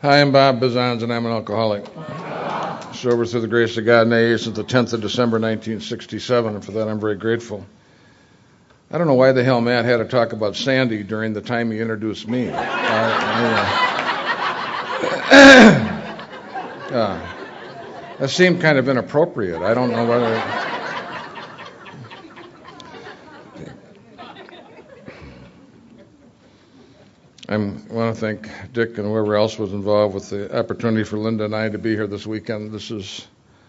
Hi, I'm Bob Bizons, and I'm an alcoholic. Sober through the grace of God and AA since the 10th of December, 1967, and for that I'm very grateful. I don't know why the hell Matt had to talk about Sandy during the time he introduced me. That seemed kind of inappropriate. I don't know whether... I want to thank Dick and whoever else was involved with the opportunity for Linda and I to be here this weekend. This is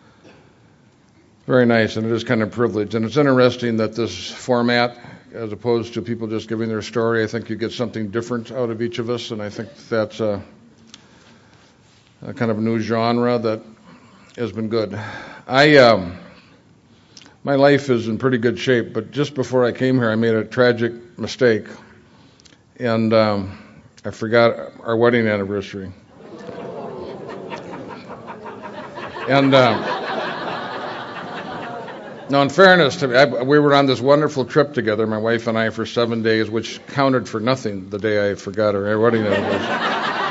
very nice, and it is kind of a privilege. And it's interesting that this format, as opposed to people just giving their story, I think you get something different out of each of us, and I think that's a kind of a new genre that has been good. My life is in pretty good shape, but just before I came here, I made a tragic mistake, and I forgot our wedding anniversary. And now, in fairness to me, we were on this wonderful trip together, my wife and I, for 7 days, which counted for nothing the day I forgot our wedding anniversary.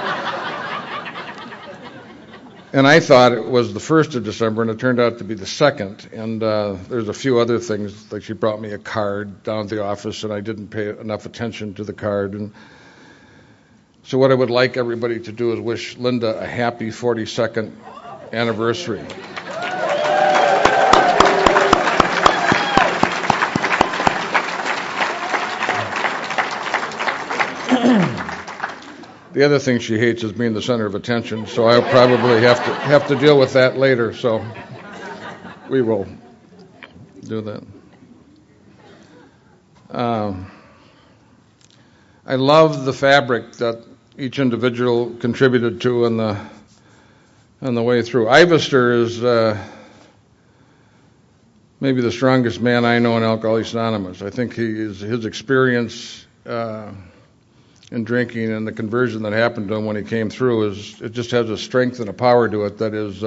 And I thought it was the 1st of December, and it turned out to be the 2nd. And there's a few other things, like she brought me a card down at the office, and I didn't pay enough attention to the card. And so what I would like everybody to do is wish Linda a happy 42nd anniversary. The other thing she hates is being the center of attention, so I'll probably have to deal with that later, so we will do that. I love the fabric that each individual contributed to on the way through. Ivester is maybe the strongest man I know in Alcoholics Anonymous. I think his experience in drinking and the conversion that happened to him when he came through it just has a strength and a power to it that is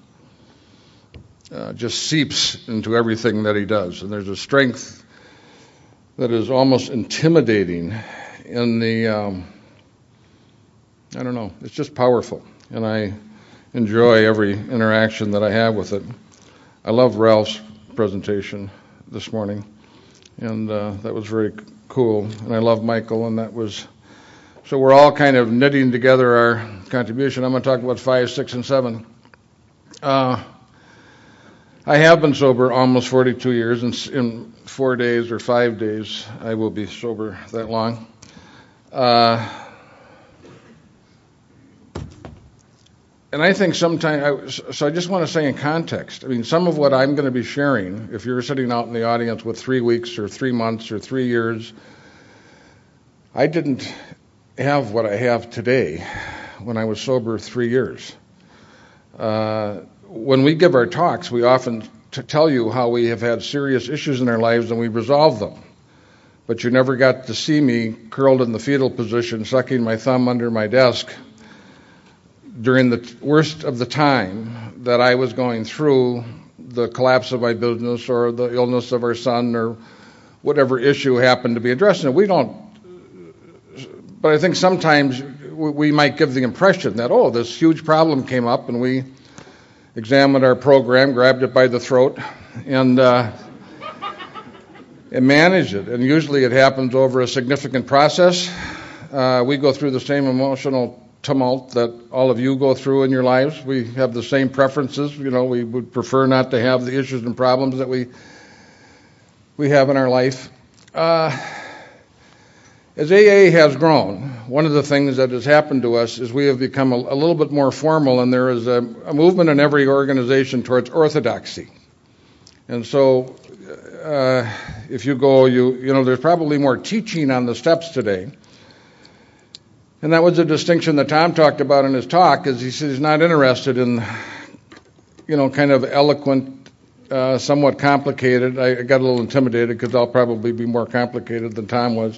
just seeps into everything that he does. And there's a strength that is almost intimidating in the I don't know, it's just powerful, and I enjoy every interaction that I have with it. I love Ralph's presentation this morning, and that was very cool, and I love Michael, and that was... So we're all kind of knitting together our contribution. I'm going to talk about 5, 6, and 7. I have been sober almost 42 years, and in 4 days or 5 days, I will be sober that long. And I think sometimes, so I just want to say in context, I mean, some of what I'm going to be sharing, if you're sitting out in the audience with 3 weeks or 3 months or 3 years, I didn't have what I have today when I was sober 3 years. When we give our talks, we often tell you how we have had serious issues in our lives and we resolve them. But you never got to see me curled in the fetal position, sucking my thumb under my desk during the worst of the time that I was going through the collapse of my business or the illness of our son or whatever issue happened to be addressed. And we don't, but I think sometimes we might give the impression that, oh, this huge problem came up and we examined our program, grabbed it by the throat, and managed it. And usually it happens over a significant process. We go through the same emotional tumult that all of you go through in your lives. We have the same preferences. You know, we would prefer not to have the issues and problems that we have in our life. As AA has grown, one of the things that has happened to us is we have become a little bit more formal, and there is a movement in every organization towards orthodoxy. And so if you go, you know, there's probably more teaching on the steps today. And that was a distinction that Tom talked about in his talk, is he said he's not interested in, you know, kind of eloquent, somewhat complicated. I got a little intimidated because I'll probably be more complicated than Tom was.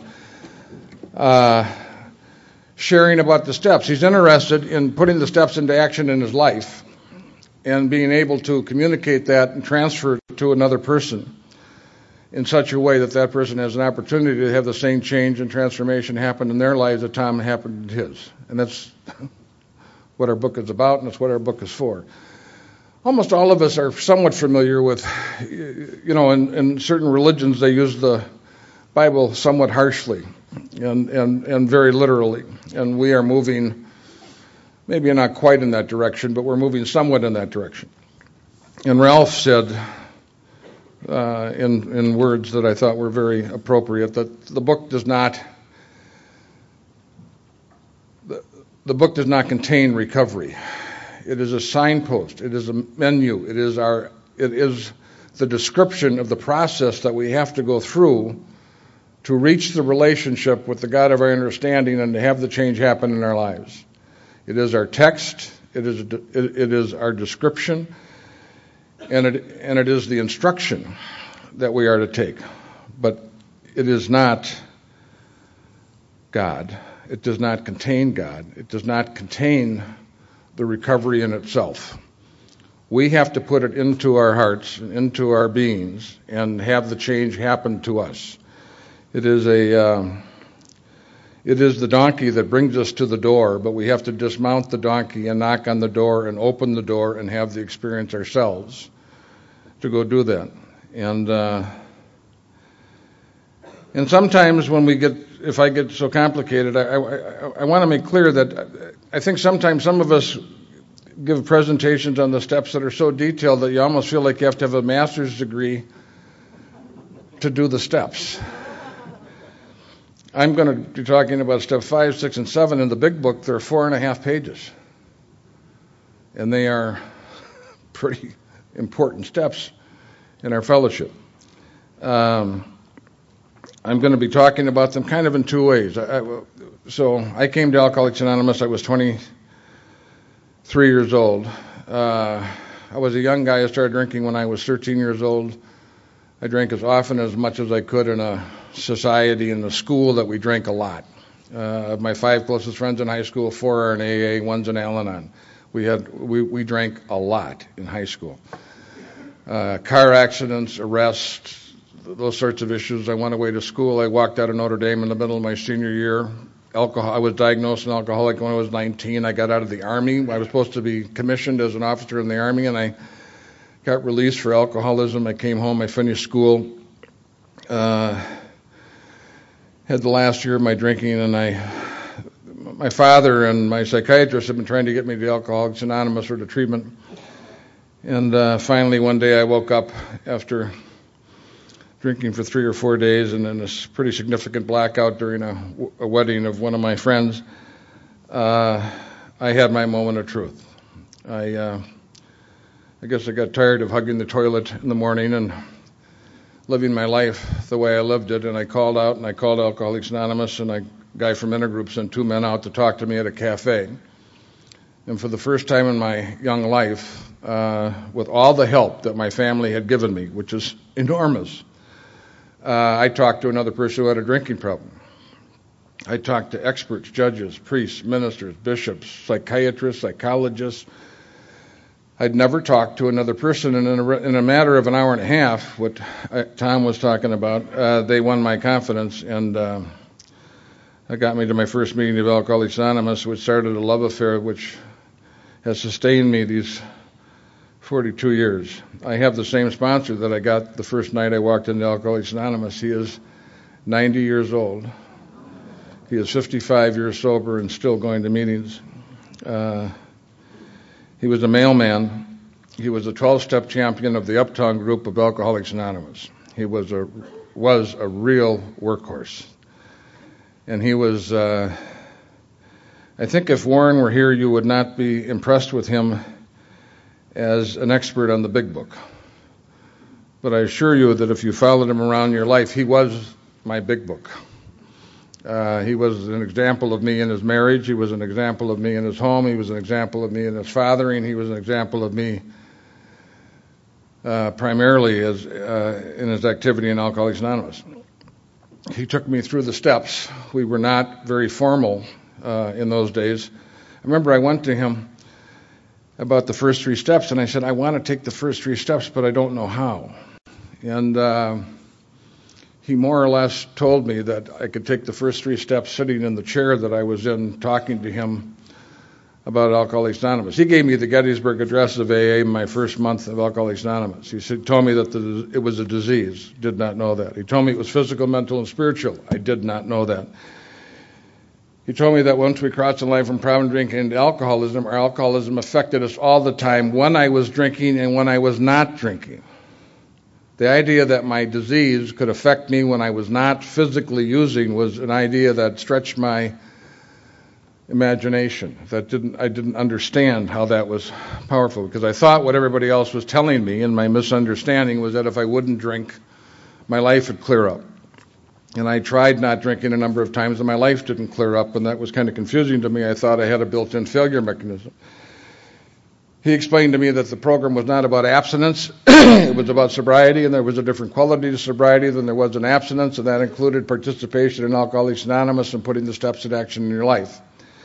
Sharing about the steps. He's interested in putting the steps into action in his life and being able to communicate that and transfer it to another person in such a way that that person has an opportunity to have the same change and transformation happen in their lives that Tom happened in his. And that's what our book is about, and it's what our book is for. Almost all of us are somewhat familiar with, in certain religions they use the Bible somewhat harshly and very literally. And we are moving, maybe not quite in that direction, but we're moving somewhat in that direction. And Ralph said, in words that I thought were very appropriate, that the book does not contain recovery. It is a signpost. It is a menu. It is the description of the process that we have to go through to reach the relationship with the God of our understanding and to have the change happen in our lives. It is our text. It is our description, and it is the instruction that we are to take. But it is not God. It does not contain God. It does not contain the recovery in itself. We have to put it into our hearts, into our beings, and have the change happen to us. It is the donkey that brings us to the door, but we have to dismount the donkey and knock on the door and open the door and have the experience ourselves to go do that. And sometimes when if I get so complicated, I want to make clear that I think sometimes some of us give presentations on the steps that are so detailed that you almost feel like you have to have a master's degree to do the steps. I'm going to be talking about step 5, 6, and 7 in the big book. They're 4.5 pages. And they are pretty important steps in our fellowship. I'm going to be talking about them kind of in two ways. So I came to Alcoholics Anonymous. I was 23 years old. I was a young guy. I started drinking when I was 13 years old. I drank as often as much as I could in a society in a school that we drank a lot. My 5 closest friends in high school, 4 are in AA, 1's in Al-Anon. We drank a lot in high school. Car accidents, arrests, those sorts of issues. I went away to school. I walked out of Notre Dame in the middle of my senior year. I was diagnosed an alcoholic when I was 19. I got out of the Army. I was supposed to be commissioned as an officer in the Army, and I got released for alcoholism. I came home. I finished school. Had the last year of my drinking, and my father and my psychiatrist have been trying to get me to Alcoholics Anonymous or to treatment. And finally, one day I woke up after drinking for 3 or 4 days and in a pretty significant blackout during a wedding of one of my friends. I had my moment of truth. I guess I got tired of hugging the toilet in the morning and living my life the way I lived it, and I called out, and I called Alcoholics Anonymous, and a guy from Intergroup sent 2 men out to talk to me at a cafe. And for the first time in my young life, with all the help that my family had given me, which is enormous, I talked to another person who had a drinking problem. I talked to experts, judges, priests, ministers, bishops, psychiatrists, psychologists. I'd never talked to another person, and in a matter of an hour and a half, what Tom was talking about, they won my confidence, and that got me to my first meeting of Alcoholics Anonymous, which started a love affair which has sustained me these 42 years. I have the same sponsor that I got the first night I walked into Alcoholics Anonymous. He is 90 years old. He is 55 years sober and still going to meetings. He was a mailman. He was a 12-step champion of the Uptown group of Alcoholics Anonymous. He was a real workhorse. And he was, I think if Warren were here, you would not be impressed with him as an expert on the big book. But I assure you that if you followed him around your life, he was my big book. He was an example of me in his marriage. He was an example of me in his home. He was an example of me in his fathering. He was an example of me primarily in his activity in Alcoholics Anonymous. He took me through the steps. We were not very formal in those days. I remember I went to him about the first 3 steps, and I said, I want to take the first 3 steps, but I don't know how. And he more or less told me that I could take the first 3 steps sitting in the chair that I was in, talking to him about Alcoholics Anonymous. He gave me the Gettysburg Address of AA in my first month of Alcoholics Anonymous. He told me that it was a disease. Did not know that. He told me it was physical, mental, and spiritual. I did not know that. He told me that once we crossed the line from problem drinking into alcoholism, our alcoholism affected us all the time when I was drinking and when I was not drinking. The idea that my disease could affect me when I was not physically using was an idea that stretched my imagination. I didn't understand how that was powerful, because I thought what everybody else was telling me, and my misunderstanding was that if I wouldn't drink, my life would clear up. And I tried not drinking a number of times, and my life didn't clear up, and that was kind of confusing to me. I thought I had a built-in failure mechanism. He explained to me that the program was not about abstinence, it was about sobriety, and there was a different quality to sobriety than there was in abstinence, and that included participation in Alcoholics Anonymous and putting the steps in action in your life.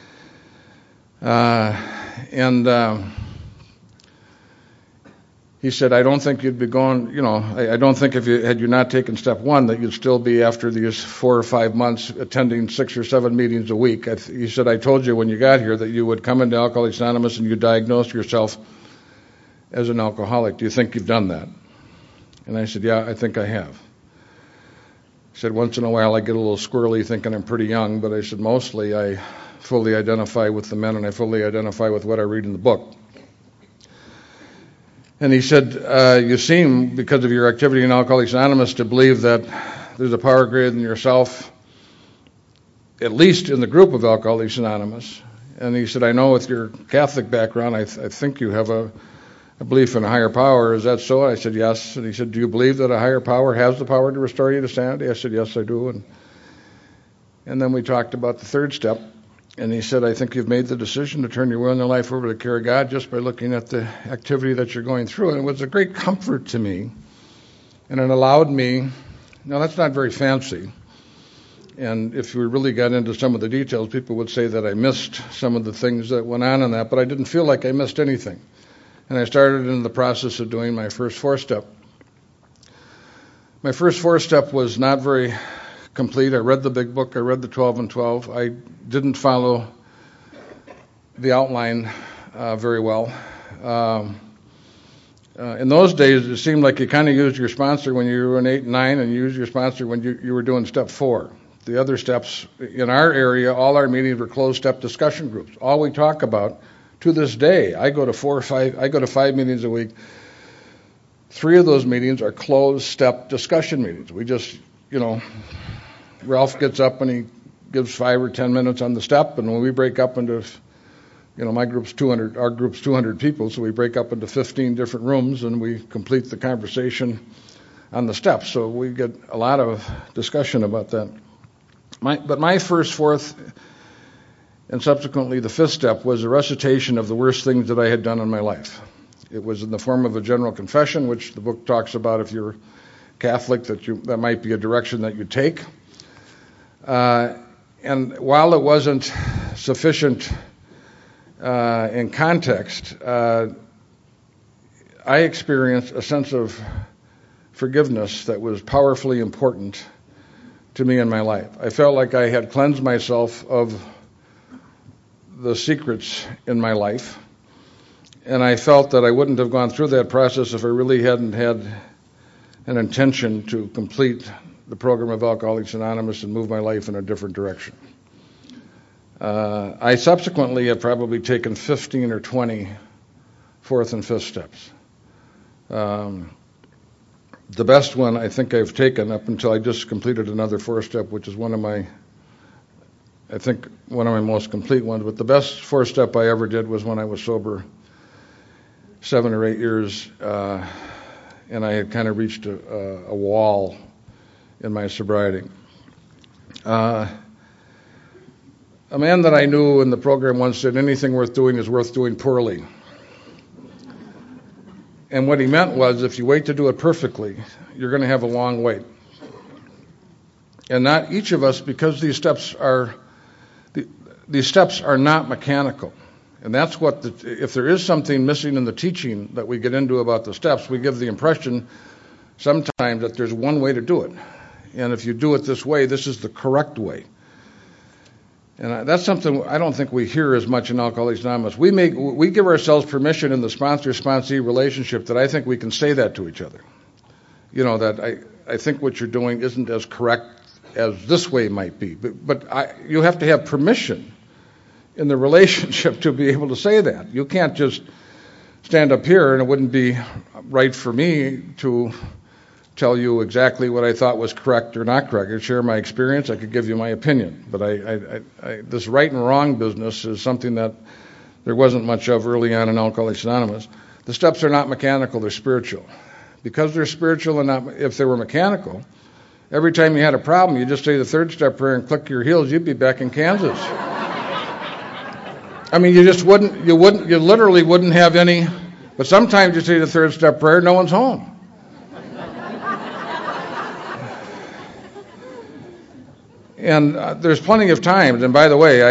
He said, I don't think you'd be going, I don't think had you not taken step one that you'd still be, after these 4 or 5 months, attending 6 or 7 meetings a week. He said, I told you when you got here that you would come into Alcoholics Anonymous and you diagnose yourself as an alcoholic. Do you think you've done that? And I said, yeah, I think I have. He said, once in a while I get a little squirrely thinking I'm pretty young, but I said, mostly I fully identify with the men and I fully identify with what I read in the book. And he said, you seem, because of your activity in Alcoholics Anonymous, to believe that there's a power greater than yourself, at least in the group of Alcoholics Anonymous. And he said, I know with your Catholic background, I think you have a belief in a higher power. Is that so? I said, yes. And he said, do you believe that a higher power has the power to restore you to sanity? I said, yes, I do. And then we talked about the third step. And he said, I think you've made the decision to turn your will and your life over to the care of God just by looking at the activity that you're going through. And it was a great comfort to me. And it allowed me, now that's not very fancy. And if we really got into some of the details, people would say that I missed some of the things that went on in that, but I didn't feel like I missed anything. And I started in the process of doing my first 4-step. My first 4-step was not very complete. I read the big book. I read the 12 and 12. I didn't follow the outline very well. In those days, it seemed like you kind of used your sponsor when you were in 8 and 9, and you used your sponsor when you were doing step 4. The other steps in our area, all our meetings were closed step discussion groups. All we talk about to this day, I go to 5 meetings a week. 3 of those meetings are closed step discussion meetings. We just, Ralph gets up and he gives 5 or 10 minutes on the step, and when we break up into, my group's 200, our group's 200 people, so we break up into 15 different rooms and we complete the conversation on the steps. So we get a lot of discussion about that. But my first, 4th, and subsequently the 5th step was a recitation of the worst things that I had done in my life. It was in the form of a general confession, which the book talks about if you're Catholic, that might be a direction that you take. And while it wasn't sufficient in context, I experienced a sense of forgiveness that was powerfully important to me in my life. I felt like I had cleansed myself of the secrets in my life, and I felt that I wouldn't have gone through that process if I really hadn't had an intention to complete the program of Alcoholics Anonymous and move my life in a different direction. I subsequently have probably taken 15 or 20 4th and 5th steps. The best one I think I've taken up until I just completed another 4-step, which is one of my most complete ones. But the best 4-step I ever did was when I was sober 7 or 8 years, and I had kind of reached a wall in my sobriety. A man that I knew in the program once said, anything worth doing is worth doing poorly. And what he meant was, if you wait to do it perfectly, you're going to have a long wait. And not each of us, because these steps are not mechanical. And that's if there is something missing in the teaching that we get into about the steps, we give the impression sometimes that there's one way to do it. And if you do it this way, this is the correct way. And that's something I don't think we hear as much in Alcoholics Anonymous. We give ourselves permission in the sponsor-sponsee relationship that I think we can say that to each other. That I think what you're doing isn't as correct as this way might be. But you have to have permission in the relationship to be able to say that. You can't just stand up here, and it wouldn't be right for me to tell you exactly what I thought was correct or not correct. I could share my experience. I could give you my opinion. But this right and wrong business is something that there wasn't much of early on in Alcoholics Anonymous. The steps are not mechanical, they're spiritual. Because they're spiritual and not, if they were mechanical, every time you had a problem, you just say the third step prayer and click your heels, you'd be back in Kansas. I mean, you literally wouldn't have any, but sometimes you say the third step prayer, no one's home. And there's plenty of times, and by the way,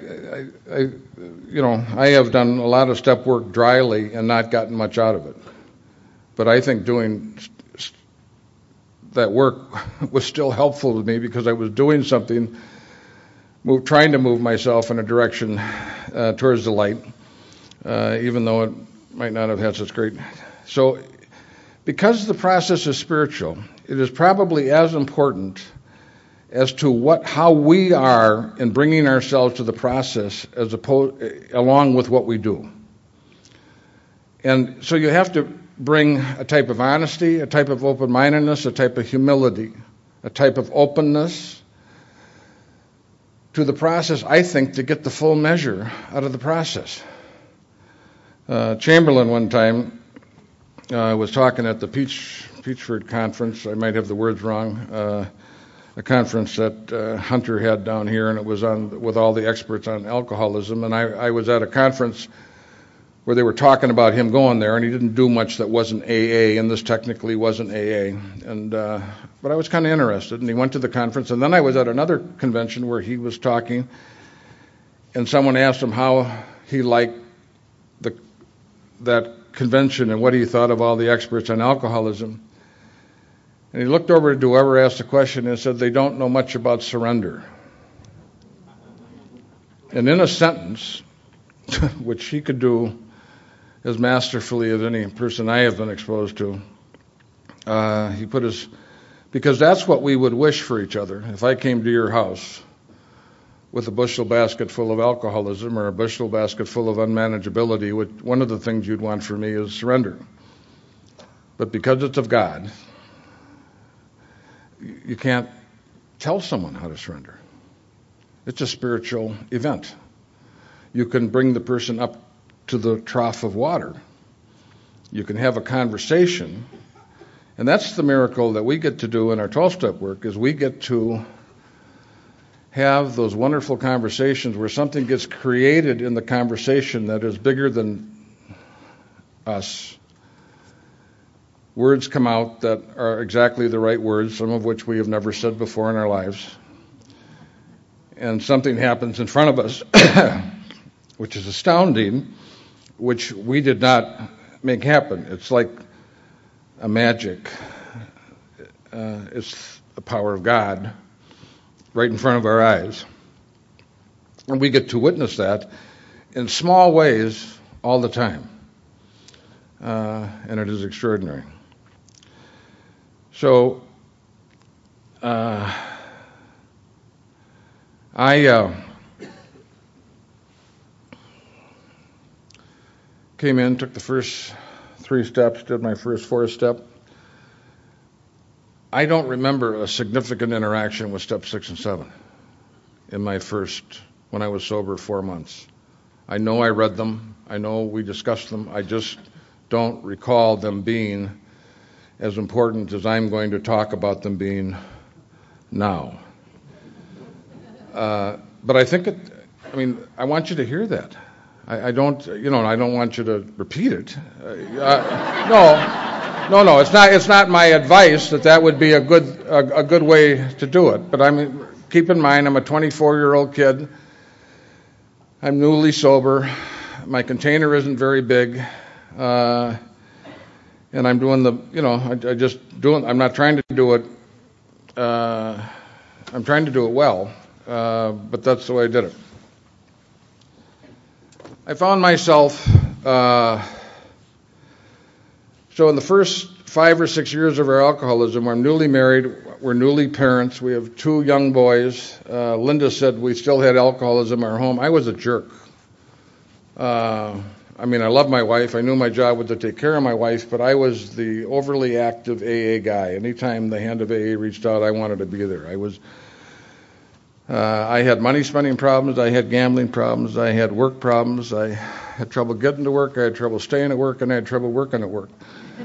I have done a lot of step work dryly and not gotten much out of it. But I think doing that work was still helpful to me because I was doing something, trying to move myself in a direction towards the light, even though it might not have had such great. So, because the process is spiritual, it is probably as important as to how we are in bringing ourselves to the process along with what we do. And so you have to bring a type of honesty, a type of open-mindedness, a type of humility, a type of openness to the process, I think, to get the full measure out of the process. Chamberlain one time was talking at the Peachford conference. I might have the words wrong. A conference that Hunter had down here, and it was on with all the experts on alcoholism. And I was at a conference where they were talking about him going there, and he didn't do much that wasn't AA, and this technically wasn't AA. And but I was kind of interested, and he went to the conference. And then I was at another convention where he was talking, and someone asked him how he liked that convention and what he thought of all the experts on alcoholism. And he looked over to whoever asked the question and said, they don't know much about surrender. And in a sentence, which he could do as masterfully as any person I have been exposed to, he put because that's what we would wish for each other. If I came to your house with a bushel basket full of alcoholism or a bushel basket full of unmanageability, one of the things you'd want from me is surrender. But because it's of God, you can't tell someone how to surrender. It's a spiritual event. You can bring the person up to the trough of water. You can have a conversation. And that's the miracle that we get to do in our 12-step work, is we get to have those wonderful conversations where something gets created in the conversation that is bigger than us. Words come out that are exactly the right words, some of which we have never said before in our lives. And something happens in front of us, which is astounding, which we did not make happen. It's like a magic. It's the power of God right in front of our eyes. And we get to witness that in small ways all the time. And it is extraordinary. So, I came in, took the first 3 steps, did my first 4th step. I don't remember a significant interaction with step 6 and 7 when I was sober 4 months. I know I read them. I know we discussed them. I just don't recall them being as important as I'm going to talk about them being now. But I think I want you to hear that. I don't want you to repeat it. No. It's not my advice that would be a good way to do it. But keep in mind, I'm a 24-year-old kid. I'm newly sober. My container isn't very big. And I'm doing I'm not trying to do it. I'm trying to do it well. but that's the way I did it. I found myself, so in the first 5 or 6 years of our alcoholism, we're newly married, we're newly parents, we have 2 young boys. Linda said we still had alcoholism in our home. I was a jerk. I love my wife. I knew my job was to take care of my wife, but I was the overly active AA guy. Anytime the hand of AA reached out, I wanted to be there. I had money spending problems, I had gambling problems, I had work problems, I had trouble getting to work, I had trouble staying at work, and I had trouble working at work.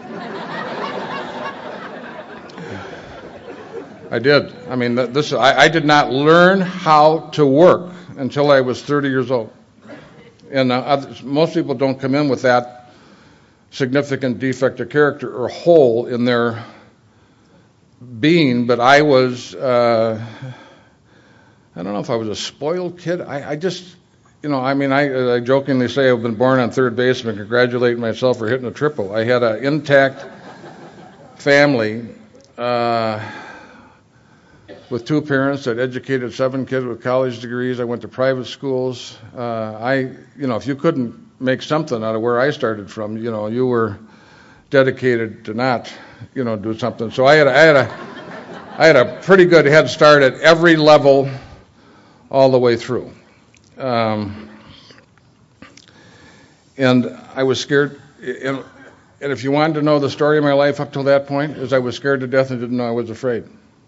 I did. I did not learn how to work until I was 30 years old. And most people don't come in with that significant defect of character or hole in their being, but I was, I don't know if I was a spoiled kid. I jokingly say I've been born on third base and congratulate myself for hitting a triple. I had an intact family with 2 parents that educated 7 kids with college degrees. I went to private schools. If you couldn't make something out of where I started from, you were dedicated to not, do something. So I had a pretty good head start at every level all the way through. And I was scared. And if you wanted to know the story of my life up till that point, is I was scared to death and didn't know I was afraid.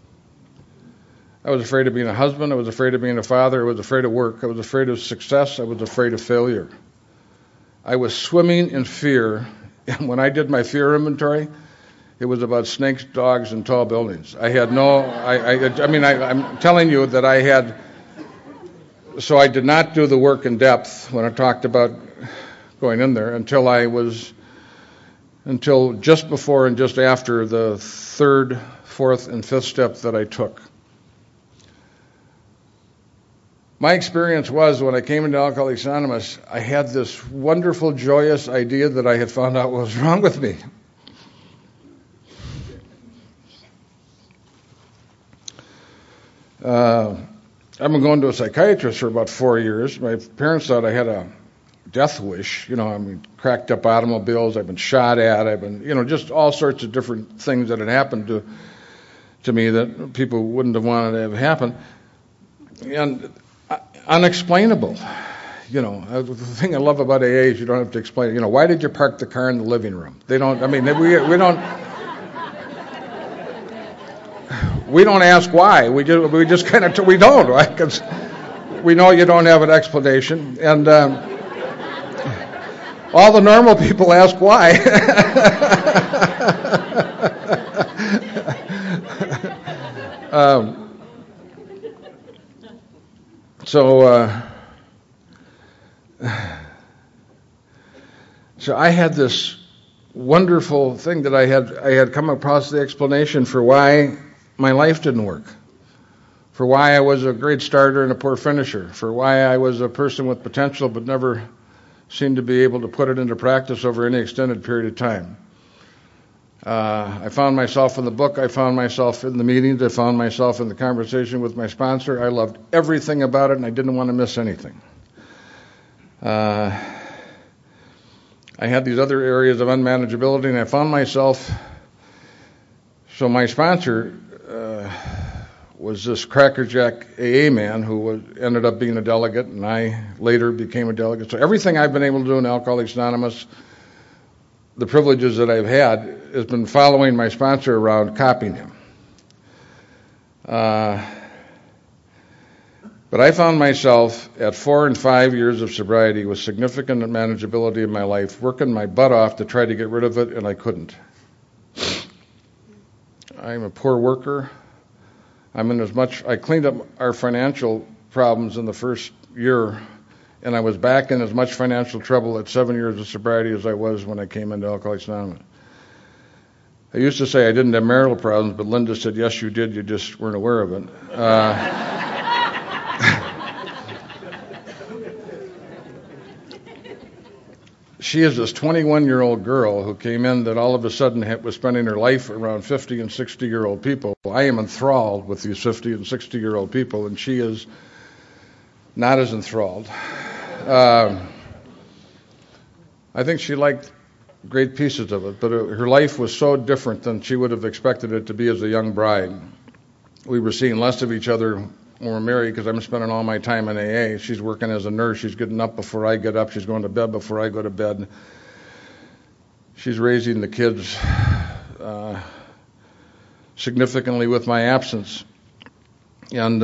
I was afraid of being a husband. I was afraid of being a father. I was afraid of work. I was afraid of success. I was afraid of failure. I was swimming in fear. And when I did my fear inventory, it was about snakes, dogs, and tall buildings. I had I'm telling you that I had, so I did not do the work in depth when I talked about going in there until just before and just after the 3rd, 4th, and 5th step that I took. My experience was when I came into Alcoholics Anonymous, I had this wonderful, joyous idea that I had found out what was wrong with me. I've been going to a psychiatrist for about 4 years. My parents thought I had a death wish. Cracked up automobiles, I've been shot at, I've been, just all sorts of different things that had happened to me that people wouldn't have wanted to have happen. And unexplainable. The thing I love about AA is you don't have to explain it. Why did you park the car in the living room? They don't, we don't ask why. We just kind of, we don't, right? Because we know you don't have an explanation. And all the normal people ask why. So I had this wonderful thing that I had come across the explanation for why my life didn't work, for why I was a great starter and a poor finisher, for why I was a person with potential but never seemed to be able to put it into practice over any extended period of time. I found myself in the book, I found myself in the meetings, I found myself in the conversation with my sponsor. I loved everything about it and I didn't want to miss anything. I had these other areas of unmanageability and I found myself, so my sponsor was this crackerjack AA man who ended up being a delegate and I later became a delegate. So everything I've been able to do in Alcoholics Anonymous, the privileges that I've had, has been following my sponsor around, copying him. But I found myself at 4 and 5 years of sobriety with significant manageability in my life, working my butt off to try to get rid of it, and I couldn't. I'm a poor worker. I cleaned up our financial problems in the first year, and I was back in as much financial trouble at 7 years of sobriety as I was when I came into Alcoholics Anonymous. I used to say I didn't have marital problems, but Linda said, yes, you did, you just weren't aware of it. she is this 21-year-old girl who came in that all of a sudden was spending her life around 50 and 60-year-old people. I am enthralled with these 50 and 60-year-old people, and she is not as enthralled. I think she liked great pieces of it, but her life was so different than she would have expected it to be as a young bride. We were seeing less of each other when we're married because I'm spending all my time in AA. She's working as a nurse. She's getting up before I get up. She's going to bed before I go to bed. She's raising the kids significantly with my absence, and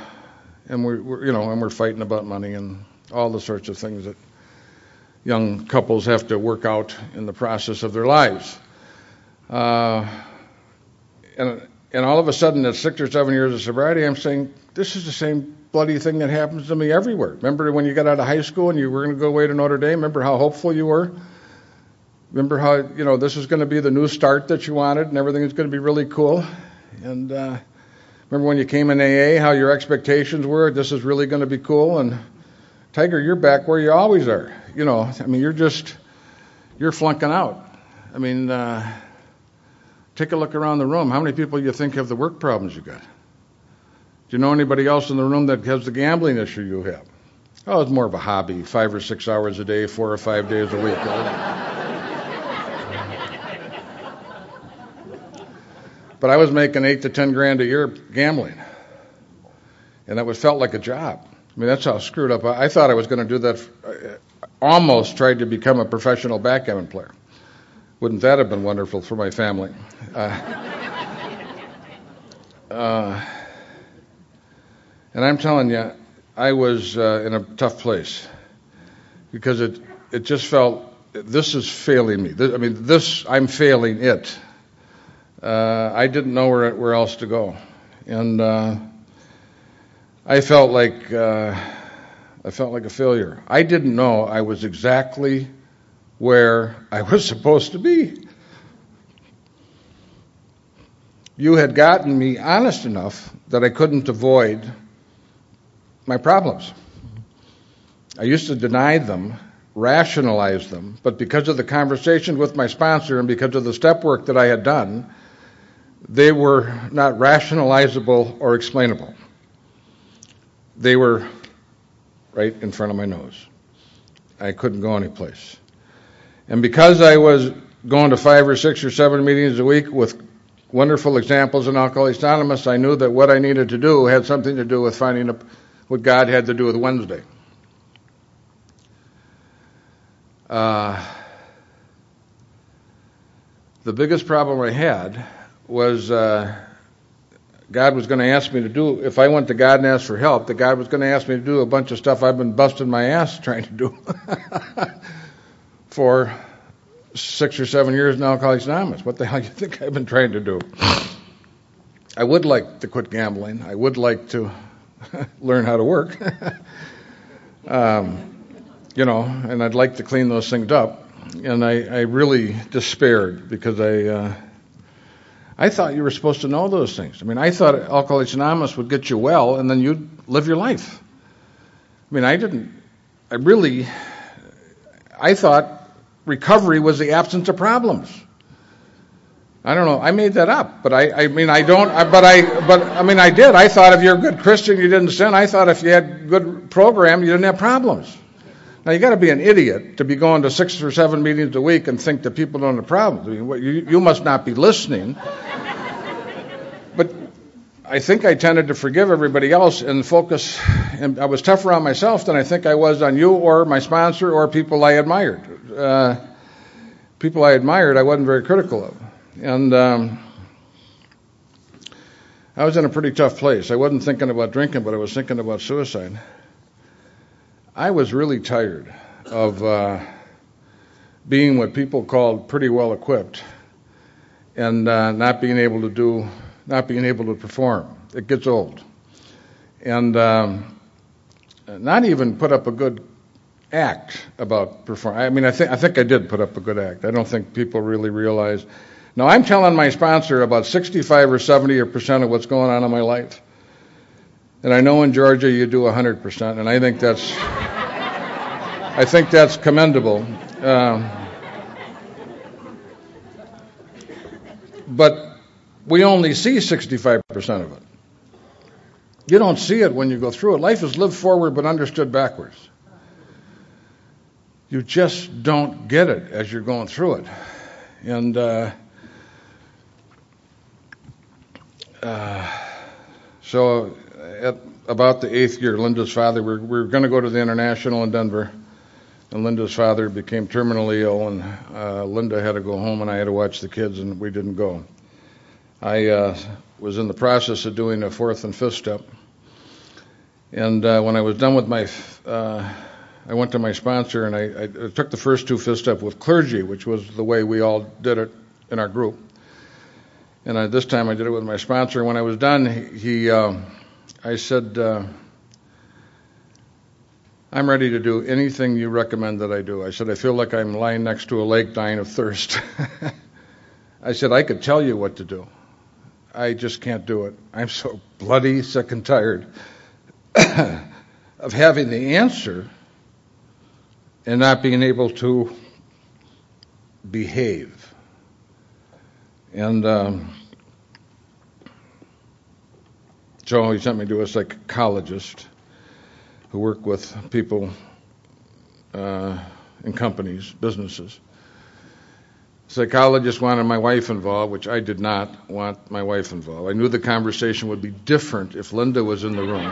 we're fighting about money and all the sorts of things that young couples have to work out in the process of their lives. And all of a sudden, at 6 or 7 years of sobriety, I'm saying, this is the same bloody thing that happens to me everywhere. Remember when you got out of high school and you were going to go away to Notre Dame? Remember how hopeful you were? Remember how, this is going to be the new start that you wanted and everything is going to be really cool? And remember when you came in AA, how your expectations were, this is really going to be cool? And Tiger, you're back where you always are. You're flunking out. Take a look around the room. How many people do you think have the work problems you got? Do you know anybody else in the room that has the gambling issue you have? Oh, it's more of a hobby, 5 or 6 hours a day, 4 or 5 days a week. But I was making $8 to $10 a year gambling, and that felt like a job. That's how screwed up. I thought I was going to do that. Almost tried to become a professional backgammon player. Wouldn't that have been wonderful for my family? And I'm telling you, I was in a tough place because it just felt, this is failing me. I'm failing it. I didn't know where else to go, and I felt like a failure. I didn't know I was exactly where I was supposed to be. You had gotten me honest enough that I couldn't avoid my problems. I used to deny them, rationalize them, but because of the conversation with my sponsor and because of the step work that I had done, they were not rationalizable or explainable. They were right in front of my nose. I couldn't go anyplace. And because I was going to 5 or 6 or 7 meetings a week with wonderful examples in Alcoholics Anonymous, I knew that what I needed to do had something to do with finding what God had to do with Wednesday. The biggest problem I had was God was going to ask me to do, if I went to God and asked for help, that God was going to ask me to do a bunch of stuff I've been busting my ass trying to do for 6 or 7 years in Alcoholics Anonymous. What the hell do you think I've been trying to do? I would like to quit gambling. I would like to learn how to work. And I'd like to clean those things up. And I really despaired because I thought you were supposed to know those things. I thought Alcoholics Anonymous would get you well and then you'd live your life. I thought recovery was the absence of problems. I don't know. I made that up, but I did. I thought if you're a good Christian, you didn't sin. I thought if you had a good program, you didn't have problems. Now, you got to be an idiot to be going to 6 or 7 meetings a week and think that people don't have problems. You must not be listening. But I think I tended to forgive everybody else and focus, and I was tougher on myself than I think I was on you or my sponsor or people I admired. People I admired, I wasn't very critical of. And I was in a pretty tough place. I wasn't thinking about drinking, but I was thinking about suicide. I was really tired of being what people called pretty well equipped and not being able to perform. It gets old. And not even put up a good act about performing. I think I did put up a good act. I don't think people really realize. Now, I'm telling my sponsor about 65 or 70% of what's going on in my life. And I know in Georgia you do 100%, and I think that's... I think that's commendable. But we only see 65% of it. You don't see it when you go through it. Life is lived forward but understood backwards. You just don't get it as you're going through it. And so at about the 8th year, Linda's father, we were going to go to the International in Denver, and Linda's father became terminally ill, and Linda had to go home, and I had to watch the kids, and we didn't go. I was in the process of doing a 4th and 5th step, and when I was done with my, I went to my sponsor, and I took the first 2 5th step with clergy, which was the way we all did it in our group. And this time I did it with my sponsor. When I was done, I said, I'm ready to do anything you recommend that I do. I said, I feel like I'm lying next to a lake dying of thirst. I said, I could tell you what to do. I just can't do it. I'm so bloody sick and tired of having the answer and not being able to behave. And so he sent me to a psychologist who worked with people in companies, businesses. Psychologist wanted my wife involved, which I did not want my wife involved. I knew the conversation would be different if Linda was in the room.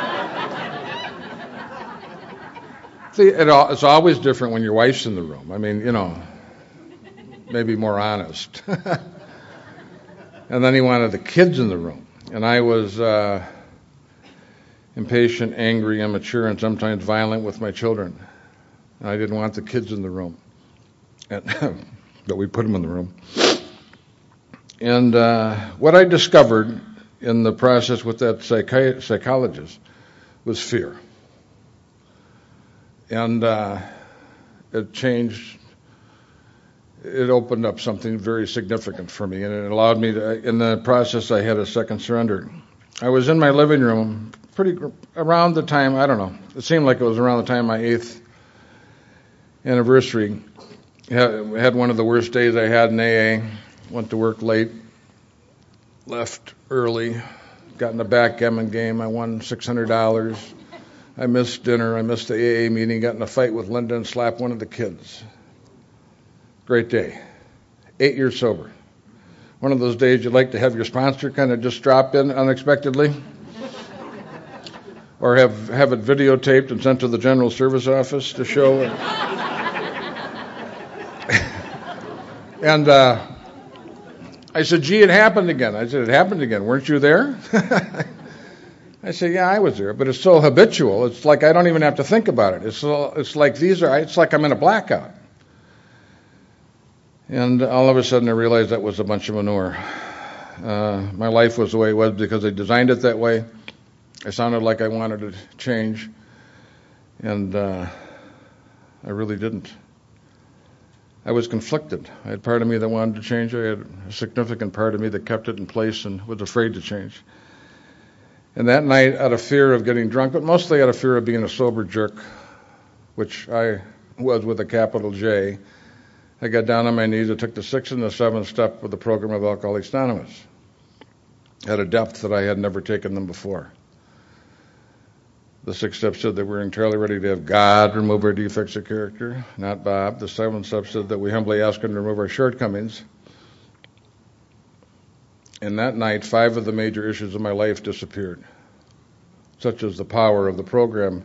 See, it's always different when your wife's in the room. I mean, maybe more honest. And then he wanted the kids in the room. And I was impatient, angry, immature, and sometimes violent with my children. And I didn't want the kids in the room. But we put them in the room. And what I discovered in the process with that psychologist was fear. And it changed. It opened up something very significant for me, and it allowed me to, in the process, I had a second surrender. I was in my living room around the time, I don't know, it seemed like it was around the time of my 8th anniversary. Had one of the worst days I had in AA, went to work late, left early, got in a backgammon game, I won $600. I missed dinner, I missed the AA meeting, got in a fight with Linda and slapped one of the kids. Great day. 8 years sober. One of those days you'd like to have your sponsor kind of just drop in unexpectedly. Or have it videotaped and sent to the General Service Office to show. And I said, gee, it happened again. I said, it happened again. Weren't you there? I said, yeah, I was there. But it's so habitual. It's like I don't even have to think about it. It's like I'm in a blackout. And all of a sudden I realized that was a bunch of manure. My life was the way it was because they designed it that way. I sounded like I wanted to change. And I really didn't. I was conflicted. I had part of me that wanted to change. I had a significant part of me that kept it in place and was afraid to change. And that night, out of fear of getting drunk, but mostly out of fear of being a sober jerk, which I was with a capital J, I got down on my knees. I took the 6th and the 7th step of the program of Alcoholics Anonymous at a depth that I had never taken them before. The 6th step said that we're entirely ready to have God remove our defects of character, not Bob. The 7th step said that we humbly ask Him to remove our shortcomings. And that night, 5 of the major issues of my life disappeared, such as the power of the program.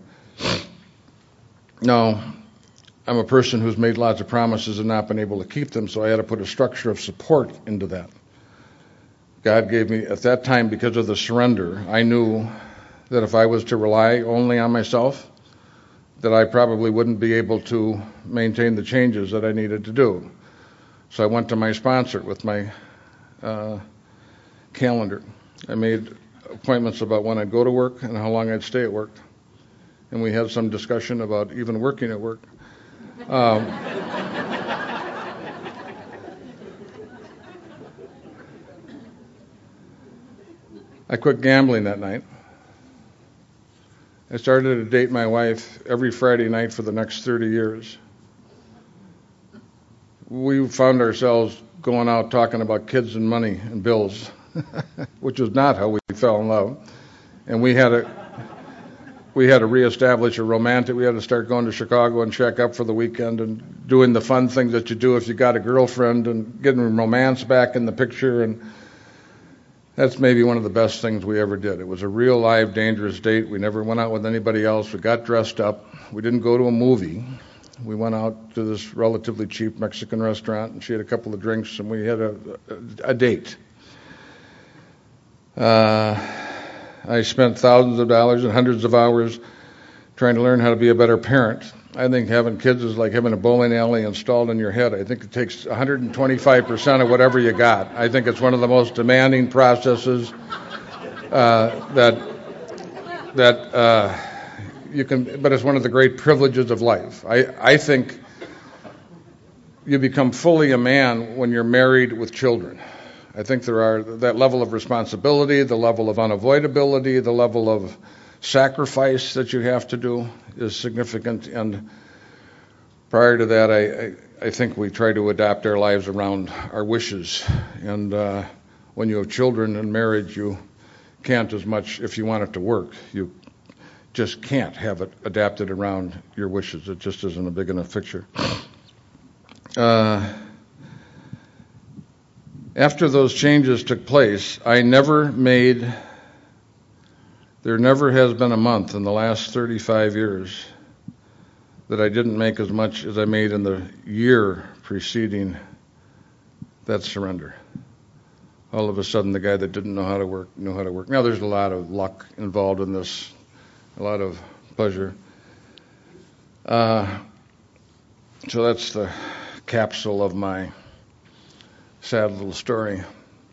Now, I'm a person who's made lots of promises and not been able to keep them, so I had to put a structure of support into that. God gave me, at that time, because of the surrender, I knew that if I was to rely only on myself, that I probably wouldn't be able to maintain the changes that I needed to do. So I went to my sponsor with my calendar. I made appointments about when I'd go to work and how long I'd stay at work. And we had some discussion about even working at work. I quit gambling that night. I started to date my wife every Friday night for the next 30 years. We found ourselves going out talking about kids and money and bills, which was not how we fell in love. And we had to reestablish a romantic. We had to start going to Chicago and check up for the weekend and doing the fun things that you do if you got a girlfriend and getting romance back in the picture. And that's maybe one of the best things we ever did. It was a real live, dangerous date. We never went out with anybody else. We got dressed up. We didn't go to a movie. We went out to this relatively cheap Mexican restaurant, and she had a couple of drinks, and we had a date. I spent thousands of dollars and hundreds of hours trying to learn how to be a better parent. I think having kids is like having a bowling alley installed in your head. I think it takes 125% of whatever you got. I think it's one of the most demanding processes that you can, but it's one of the great privileges of life. I think you become fully a man when you're married with children. I think there are that level of responsibility, the level of unavoidability, the level of sacrifice that you have to do is significant. And prior to that, I think we try to adapt our lives around our wishes. And when you have children and marriage, you can't as much, if you want it to work, you just can't have it adapted around your wishes. It just isn't a big enough picture. After those changes took place, there never has been a month in the last 35 years that I didn't make as much as I made in the year preceding that surrender. All of a sudden, the guy that didn't know how to work knew how to work. Now, there's a lot of luck involved in this, a lot of pleasure. So that's the capsule of my sad little story.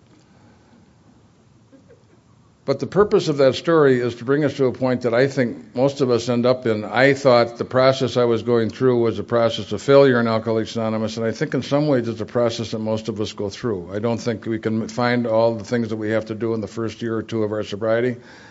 But the purpose of that story is to bring us to a point that I think most of us end up in. I thought the process I was going through was a process of failure in Alcoholics Anonymous, and I think in some ways it's a process that most of us go through. I don't think we can find all the things that we have to do in the first year or two of our sobriety.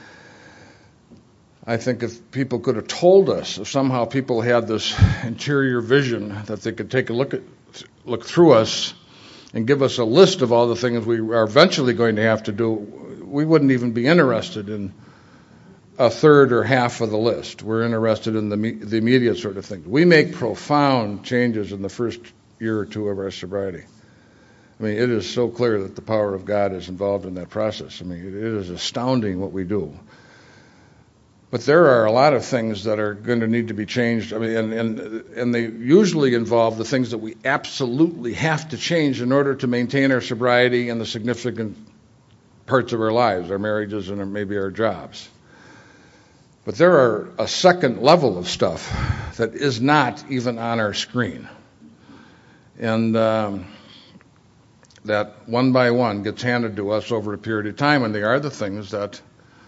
I think if people could have told us, if somehow people had this interior vision that they could take a look through us and give us a list of all the things we are eventually going to have to do, we wouldn't even be interested in a third or half of the list. We're interested in the immediate sort of things. We make profound changes in the first year or two of our sobriety. I mean, it is so clear that the power of God is involved in that process. I mean, it is astounding what we do. But there are a lot of things that are going to need to be changed. I mean, and they usually involve the things that we absolutely have to change in order to maintain our sobriety and the significant parts of our lives, our marriages and maybe our jobs. But there are a second level of stuff that is not even on our screen. And that one by one gets handed to us over a period of time, and they are the things that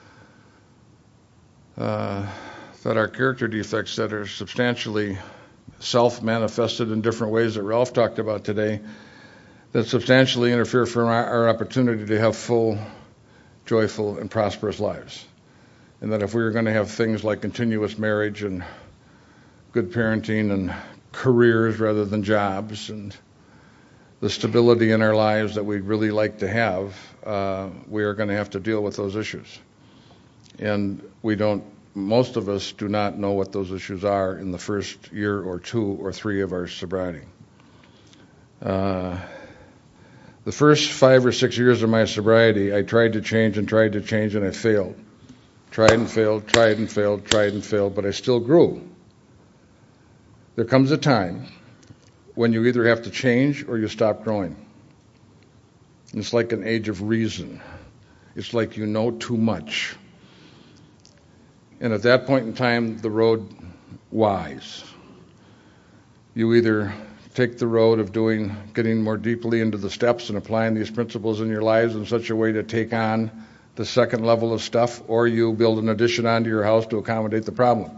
our character defects that are substantially self-manifested in different ways that Ralph talked about today, that substantially interfere from our opportunity to have full, joyful, and prosperous lives. And that if we were going to have things like continuous marriage and good parenting and careers rather than jobs and the stability in our lives that we'd really like to have, we are going to have to deal with those issues. And most of us do not know what those issues are in the first year or two or three of our sobriety. The first 5 or 6 years of my sobriety, I tried to change, and I failed. Tried and failed, but I still grew. There comes a time when you either have to change or you stop growing. It's like an age of reason. It's like you know too much. And at that point in time, the road wise. You either take the road of getting more deeply into the steps and applying these principles in your lives in such a way to take on the second level of stuff, or you build an addition onto your house to accommodate the problem.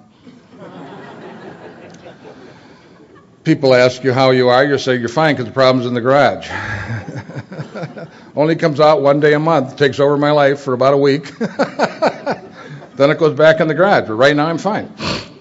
People ask you how you are, you say you're fine because the problem's in the garage. Only comes out one day a month, takes over my life for about a week. Then it goes back in the garage. But right now I'm fine.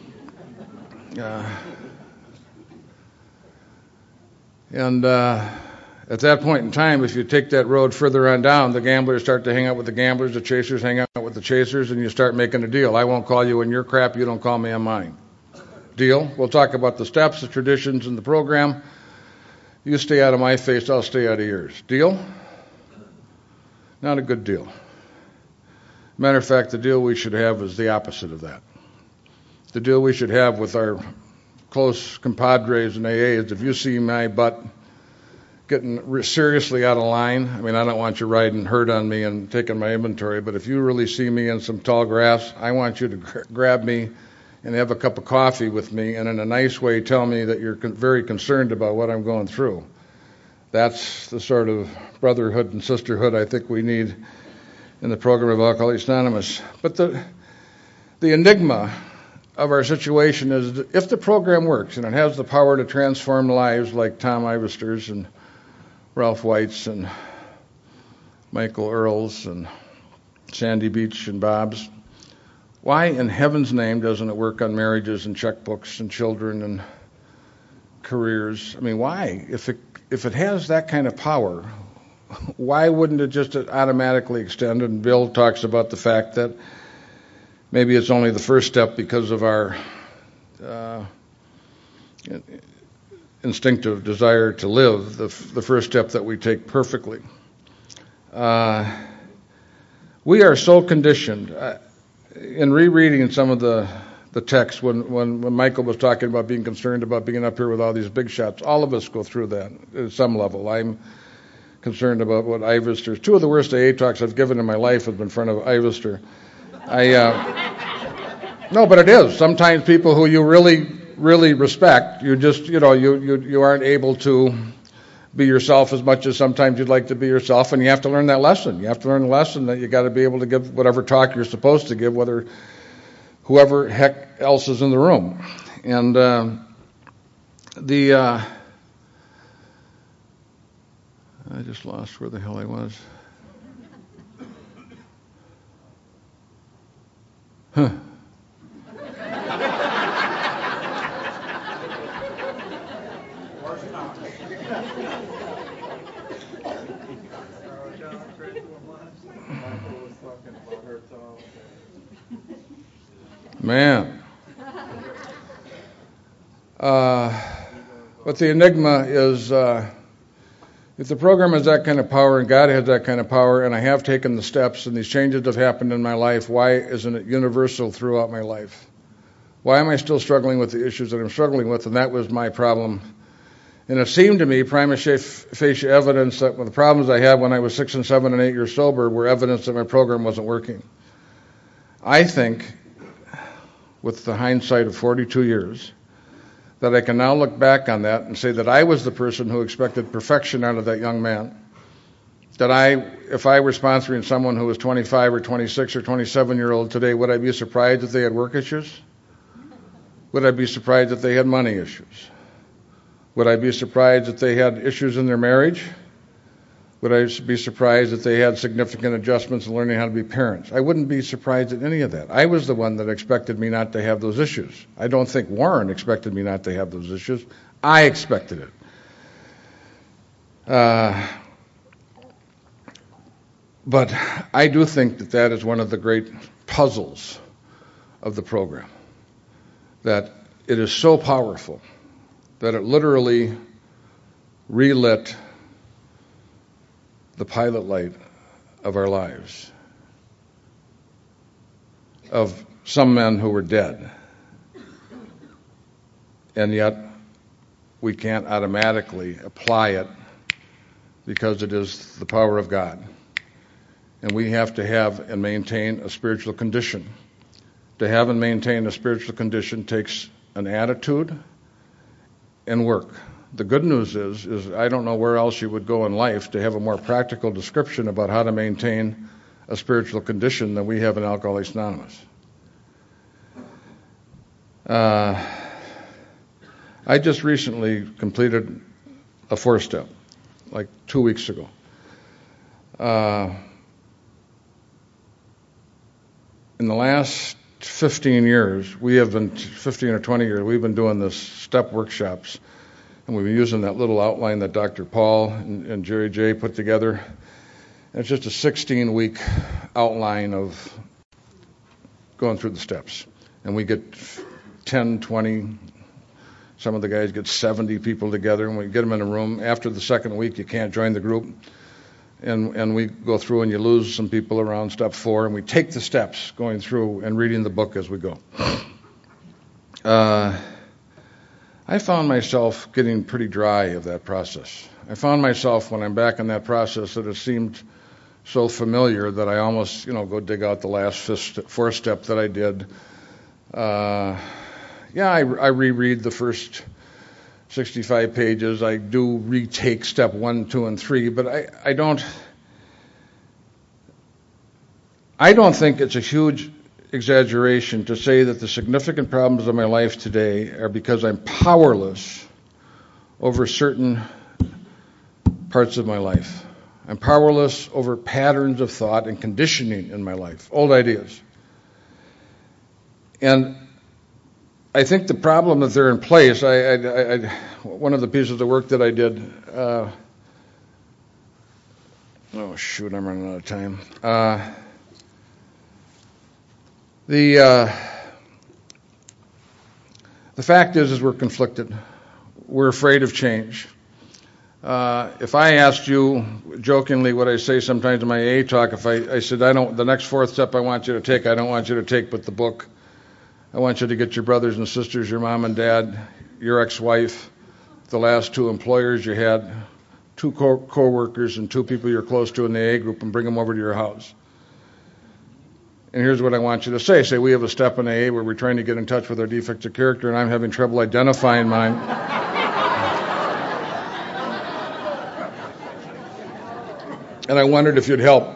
At that point in time, if you take that road further on down, the gamblers start to hang out with the gamblers, the chasers hang out with the chasers, and you start making a deal. I won't call you in your crap, you don't call me on mine. Deal? We'll talk about the steps, the traditions, and the program. You stay out of my face, I'll stay out of yours. Deal? Not a good deal. Matter of fact, the deal we should have is the opposite of that. The deal we should have with our close compadres in AA is if you see my butt getting seriously out of line, I mean, I don't want you riding herd on me and taking my inventory, but if you really see me in some tall grass, I want you to grab me and have a cup of coffee with me and in a nice way tell me that you're very concerned about what I'm going through. That's the sort of brotherhood and sisterhood I think we need in the program of Alcoholics Anonymous. But the enigma of our situation is that if the program works and it has the power to transform lives like Tom Ivester's and Ralph White's and Michael Earl's and Sandy Beach and Bob's, why in heaven's name doesn't it work on marriages and checkbooks and children and careers? I mean, why? If it has that kind of power, why wouldn't it just automatically extend? And Bill talks about the fact that maybe it's only the first step because of our instinctive desire to live, the first step that we take perfectly. We are so conditioned. In rereading some of the text, when Michael was talking about being concerned about being up here with all these big shots, all of us go through that at some level. I'm concerned about what Ivester. Two of the worst AA talks I've given in my life have been in front of Ivester. No, but it is. Sometimes people who you really respect, you just, you aren't able to be yourself as much as sometimes you'd like to be yourself, and you have to learn that lesson. You have to learn the lesson that you got to be able to give whatever talk you're supposed to give, whether whoever heck else is in the room. And I just lost where the hell I was. Man. But the enigma is, if the program has that kind of power and God has that kind of power and I have taken the steps and these changes have happened in my life, why isn't it universal throughout my life? Why am I still struggling with the issues that I'm struggling with? And that was my problem. And it seemed to me, prima facie evidence that the problems I had when I was 6 and 7 and 8 years sober were evidence that my program wasn't working. I think, with the hindsight of 42 years, that I can now look back on that and say that I was the person who expected perfection out of that young man. That if I were sponsoring someone who was 25 or 26 or 27-year-old today, would I be surprised if they had work issues? Would I be surprised if they had money issues? Would I be surprised if they had issues in their marriage? Would I be surprised if they had significant adjustments in learning how to be parents? I wouldn't be surprised at any of that. I was the one that expected me not to have those issues. I don't think Warren expected me not to have those issues. I expected it. But I do think that is one of the great puzzles of the program. That it is so powerful that it literally relit the pilot light of our lives, of some men who were dead. And yet we can't automatically apply it because it is the power of God. And we have to have and maintain a spiritual condition. To have and maintain a spiritual condition takes an attitude and work. The good news is I don't know where else you would go in life to have a more practical description about how to maintain a spiritual condition than we have in Alcoholics Anonymous. I just recently completed a 4-step, like 2 weeks ago. in the last 15 years, 15 or 20 years, we've been doing this step workshops, and we've been using that little outline that Dr. Paul and Jerry J. put together. And it's just a 16-week outline of going through the steps. And we get 10, 20, some of the guys get 70 people together, and we get them in a room. After the second week, you can't join the group. And we go through, and you lose some people around step 4, and we take the steps going through and reading the book as we go. I found myself getting pretty dry of that process. I found myself, when I'm back in that process, that it seemed so familiar that I almost, go dig out the last 4th step that I did. I reread the first 65 pages. I do retake step 1, 2, and 3, but I don't think it's a huge exaggeration to say that the significant problems of my life today are because I'm powerless over certain parts of my life. I'm powerless over patterns of thought and conditioning in my life, old ideas. And I think the problem that they're in place, one of the pieces of work that I did, I'm running out of time. The fact is we're conflicted. We're afraid of change. If I asked you, jokingly, what I say sometimes in my AA talk, if I said, the next 4th step I want you to take, I don't want you to take but the book. I want you to get your brothers and sisters, your mom and dad, your ex-wife, the last 2 employers you had, 2 co-workers, and 2 people you're close to in the AA group, and bring them over to your house. And here's what I want you to say. Say, we have a step in AA where we're trying to get in touch with our defects of character, and I'm having trouble identifying mine. And I wondered if you'd help.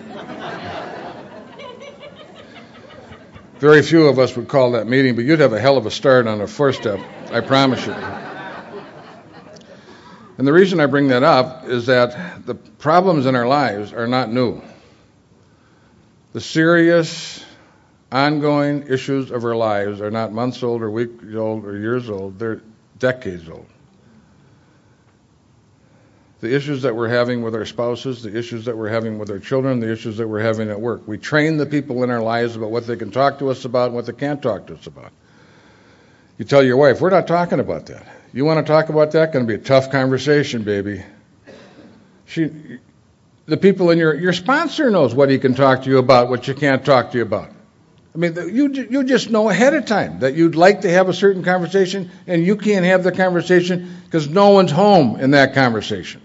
Very few of us would call that meeting, but you'd have a hell of a start on a 4th step, I promise you. And the reason I bring that up is that the problems in our lives are not new. The serious, ongoing issues of our lives are not months old or weeks old or years old. They're decades old. The issues that we're having with our spouses, the issues that we're having with our children, the issues that we're having at work. We train the people in our lives about what they can talk to us about and what they can't talk to us about. You tell your wife, we're not talking about that. You want to talk about that? Going to be a tough conversation, baby. The people in your sponsor knows what he can talk to you about, what you can't talk to you about. I mean, you just know ahead of time that you'd like to have a certain conversation, and you can't have the conversation because no one's home in that conversation.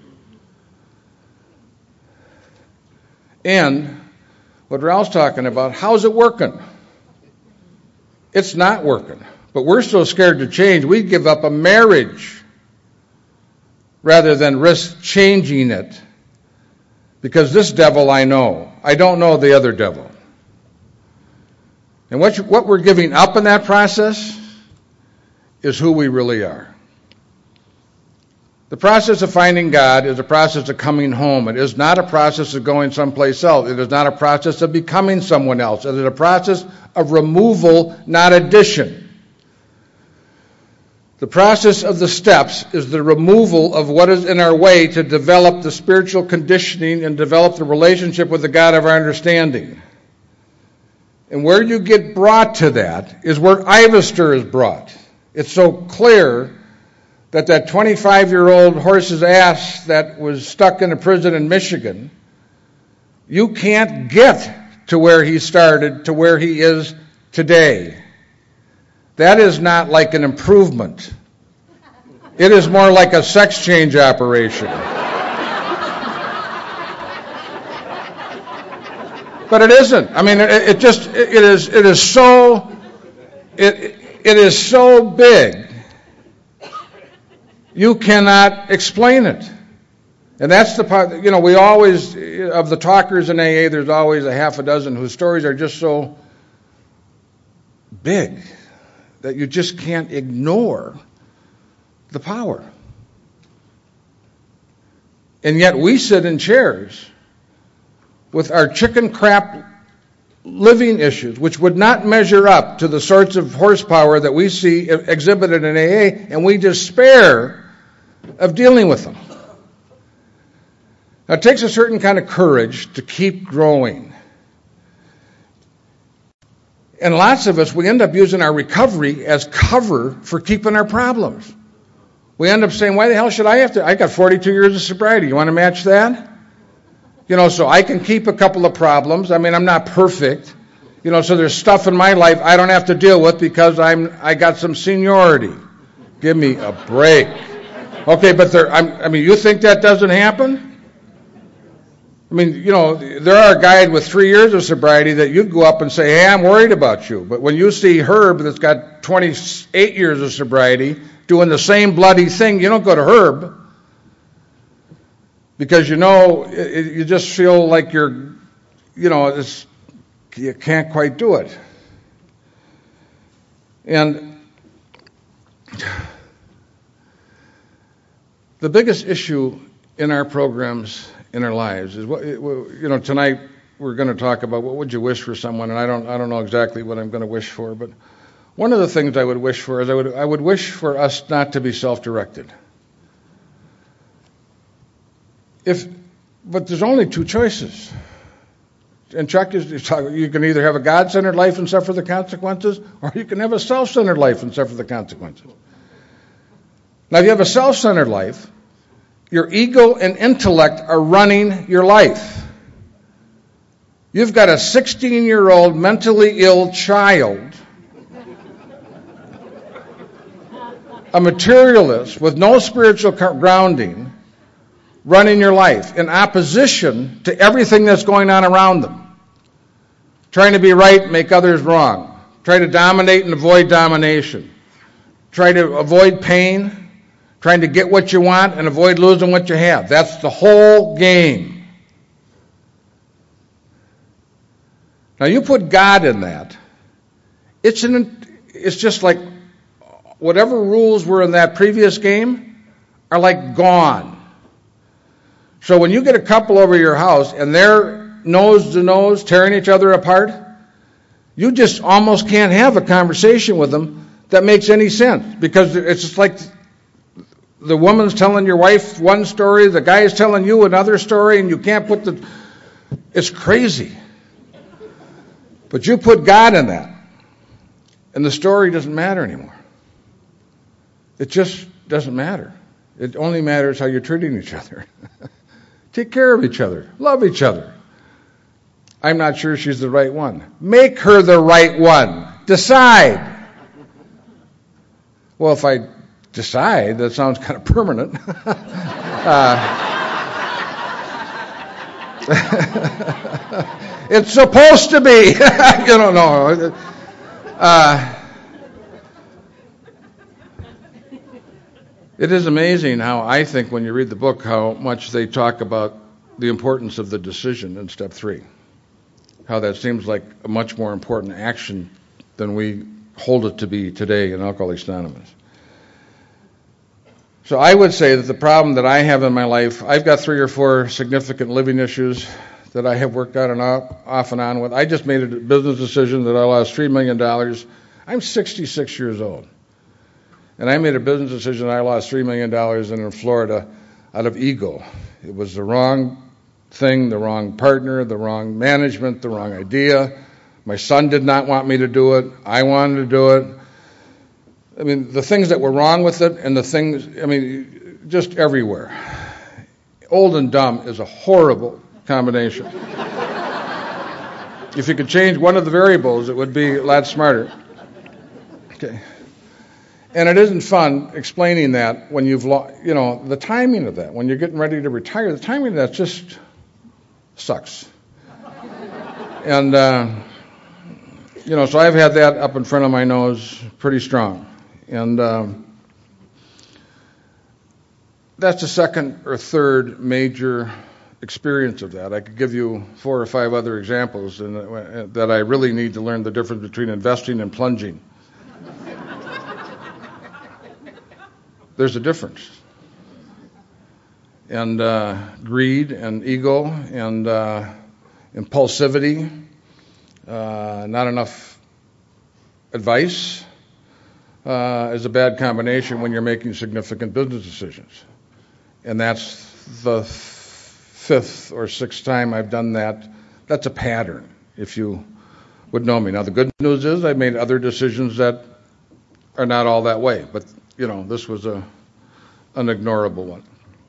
And what Ralph's talking about, how's it working? It's not working. But we're so scared to change, we give up a marriage rather than risk changing it. Because this devil I know. I don't know the other devil. And what we're giving up in that process is who we really are. The process of finding God is a process of coming home. It is not a process of going someplace else. It is not a process of becoming someone else. It is a process of removal, not addition. The process of the steps is the removal of what is in our way to develop the spiritual conditioning and develop the relationship with the God of our understanding. And where you get brought to that is where Ivester is brought. It's so clear that 25-year-old horse's ass that was stuck in a prison in Michigan, you can't get to where he started, to where he is today. That is not like an improvement. It is more like a sex change operation. But it isn't. I mean, it is so big. You cannot explain it. And that's the part, we always, of the talkers in AA, there's always a half a dozen whose stories are just so big that you just can't ignore the power. And yet we sit in chairs with our chicken crap living issues which would not measure up to the sorts of horsepower that we see exhibited in AA, and we despair of dealing with them. Now, it takes a certain kind of courage to keep growing. And lots of us, we end up using our recovery as cover for keeping our problems. We end up saying, why the hell should I have to? I got 42 years of sobriety. You want to match that? So I can keep a couple of problems. I mean, I'm not perfect. So there's stuff in my life I don't have to deal with because I got some seniority. Give me a break. Okay, but you think that doesn't happen? There are a guy with 3 years of sobriety that you'd go up and say, hey, I'm worried about you. But when you see Herb that's got 28 years of sobriety doing the same bloody thing, you don't go to Herb. Because you just feel like you can't quite do it. And the biggest issue in our programs, in our lives, is tonight we're going to talk about what would you wish for someone, and I don't know exactly what I'm going to wish for, but one of the things I would wish for is I would wish for us not to be self-directed. But there's only two choices. And Chuck is talking, you can either have a God-centered life and suffer the consequences, or you can have a self-centered life and suffer the consequences. Now, if you have a self-centered life, your ego and intellect are running your life. You've got a 16-year-old mentally ill child, a materialist with no spiritual grounding, running your life in opposition to everything that's going on around them. Trying to be right, make others wrong. Try to dominate and avoid domination. Try to avoid pain. Trying to get what you want and avoid losing what you have. That's the whole game. Now you put God in that. It's just like whatever rules were in that previous game are like gone. So when you get a couple over your house and they're nose to nose tearing each other apart, you just almost can't have a conversation with them that makes any sense, because it's just like the woman's telling your wife one story, the guy's telling you another story, and you can't it's crazy. But you put God in that, and the story doesn't matter anymore. It just doesn't matter. It only matters how you're treating each other. Take care of each other. Love each other. I'm not sure she's the right one. Make her the right one. Decide. Well, if I decide, that sounds kind of permanent. It's supposed to be. No. It is amazing how I think when you read the book how much they talk about the importance of the decision in step 3. How that seems like a much more important action than we hold it to be today in Alcoholics Anonymous. So I would say that the problem that I have in my life, I've got 3 or 4 significant living issues that I have worked out and off and on with. I just made a business decision that I lost $3 million. I'm 66 years old. And I made a business decision that I lost $3 million in Florida out of ego. It was the wrong thing, the wrong partner, the wrong management, the wrong idea. My son did not want me to do it. I wanted to do it. I mean, the things that were wrong with it and the things, just everywhere. Old and dumb is a horrible combination. If you could change one of the variables, it would be a lot smarter. Okay. And it isn't fun explaining that when you've lost, the timing of that. When you're getting ready to retire, the timing of that just sucks. And, so I've had that up in front of my nose pretty strong. And that's the second or third major experience of that. I could give you 4 or 5 other examples that I really need to learn the difference between investing and plunging. There's a difference. And greed and ego and impulsivity, not enough advice is a bad combination when you're making significant business decisions. And that's the fifth or sixth time I've done that. That's a pattern, if you would know me. Now, the good news is I've made other decisions that are not all that way, but, this was an ignorable one.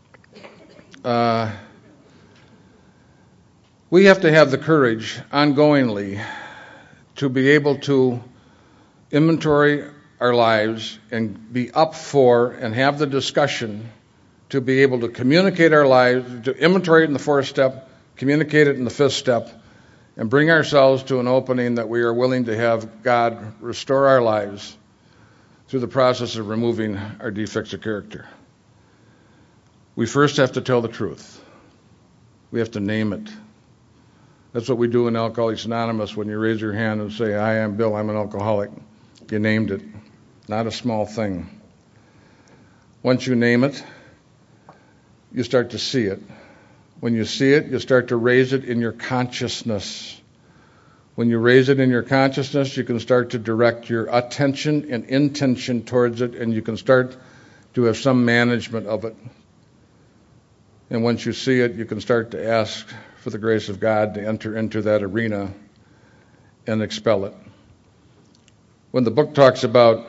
We have to have the courage ongoingly to be able to inventory our lives and be up for and have the discussion to be able to communicate our lives, to inventory it in the fourth step, communicate it in the fifth step, and bring ourselves to an opening that we are willing to have God restore our lives through the process of removing our defects of character. We first have to tell the truth. We have to name it. That's what we do in Alcoholics Anonymous when you raise your hand and say, "Hi, I'm Bill, I'm an alcoholic." You named it. Not a small thing. Once you name it, you start to see it. When you see it, you start to raise it in your consciousness. When you raise it in your consciousness, you can start to direct your attention and intention towards it, and you can start to have some management of it. And once you see it, you can start to ask for the grace of God to enter into that arena and expel it. When the book talks about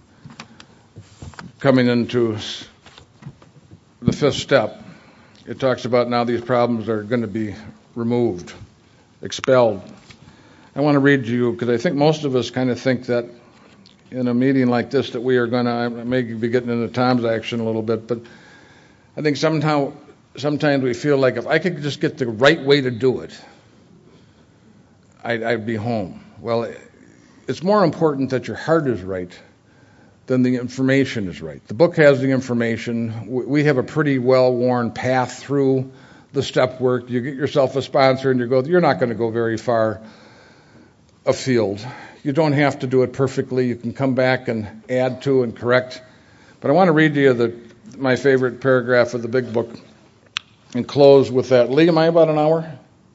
coming into the fifth step, it talks about now these problems are going to be removed, expelled. I want to read to you, because I think most of us kind of think that in a meeting like this that we are going to, I may be getting into Tom's action a little bit, but I think sometimes we feel like if I could just get the right way to do it, I'd be home. Well, it's more important that your heart is right than the information is right. The book has the information. We have a pretty well-worn path through the step work. You get yourself a sponsor and you're not going to go very far afield. You don't have to do it perfectly. You can come back and add to and correct. But I want to read to you my favorite paragraph of the big book and close with that. Lee, am I about an hour?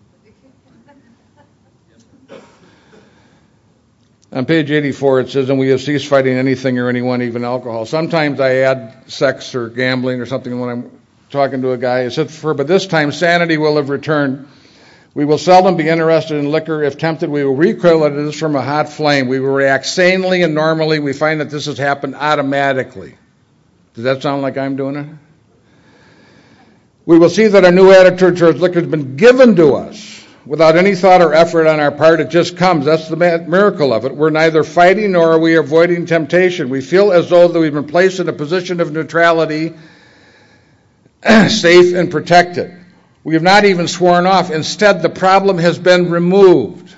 On page 84, it says, "And we have ceased fighting anything or anyone, even alcohol." Sometimes I add sex or gambling or something when I'm talking to a guy. It says, "But this time sanity will have returned. We will seldom be interested in liquor. If tempted, we will recoil at this from a hot flame. We will react sanely and normally. We find that this has happened automatically." Does that sound like I'm doing it? "We will see that our new attitude towards liquor has been given to us without any thought or effort on our part. It just comes. That's the miracle of it. We're neither fighting nor are we avoiding temptation. We feel as though that we've been placed in a position of neutrality, safe and protected. We have not even sworn off. Instead, the problem has been removed."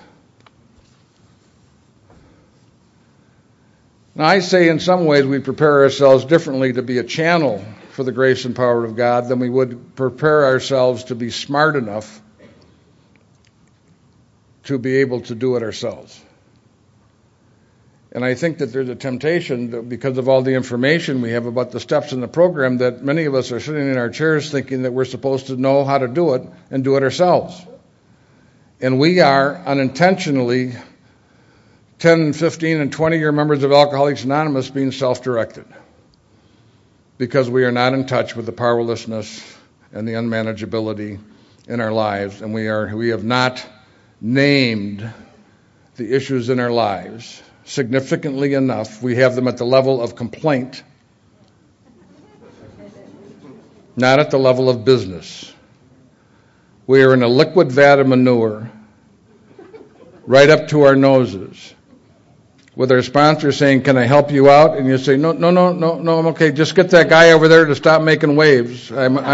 Now, I say in some ways we prepare ourselves differently to be a channel for the grace and power of God than we would prepare ourselves to be smart enough to be able to do it ourselves. And I think that there's a temptation that because of all the information we have about the steps in the program that many of us are sitting in our chairs thinking that we're supposed to know how to do it and do it ourselves. And we are unintentionally 10, 15, and 20-year members of Alcoholics Anonymous being self-directed because we are not in touch with the powerlessness and the unmanageability in our lives, and we have not named the issues in our lives significantly enough. We have them at the level of complaint, not at the level of business. We are in a liquid vat of manure right up to our noses with our sponsor saying, "Can I help you out?" And you say, no, I'm okay. Just get that guy over there to stop making waves.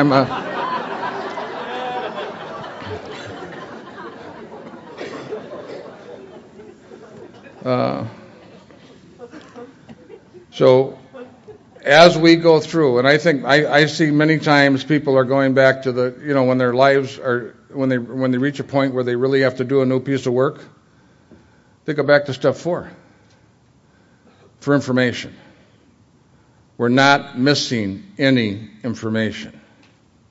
So as we go through, and I think I see many times people are going back to when their lives are, when they reach a point where they really have to do a new piece of work, they go back to step 4 for information. We're not missing any information.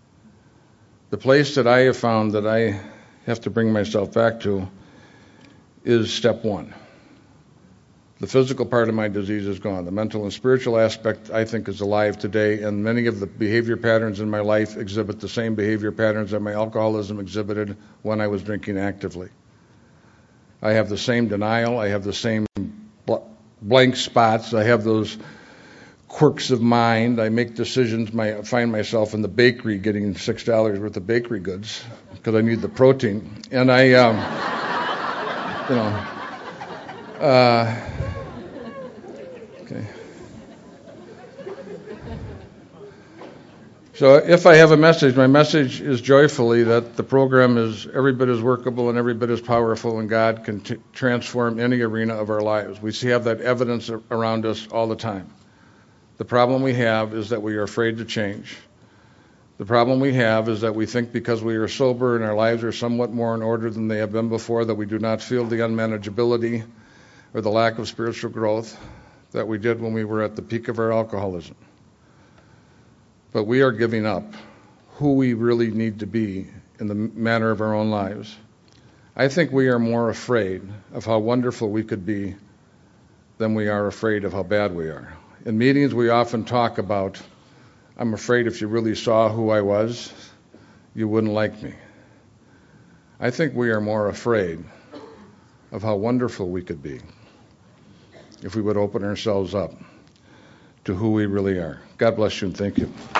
The place that I have found that I have to bring myself back to is step one. The physical part of my disease is gone. The mental and spiritual aspect, I think, is alive today, and many of the behavior patterns in my life exhibit the same behavior patterns that my alcoholism exhibited when I was drinking actively. I have the same denial. I have the same blank spots. I have those quirks of mind. I make decisions. I find myself in the bakery getting $6 worth of bakery goods because I need the protein. And okay. So if I have a message, my message is joyfully that the program is every bit as workable and every bit as powerful, and God can transform any arena of our lives. We have that evidence around us all the time. The problem we have is that we are afraid to change. The problem we have is that we think because we are sober and our lives are somewhat more in order than they have been before, that we do not feel the unmanageability or the lack of spiritual growth that we did when we were at the peak of our alcoholism. But we are giving up who we really need to be in the manner of our own lives. I think we are more afraid of how wonderful we could be than we are afraid of how bad we are. In meetings, we often talk about, I'm afraid if you really saw who I was, you wouldn't like me. I think we are more afraid of how wonderful we could be if we would open ourselves up to who we really are. God bless you and thank you.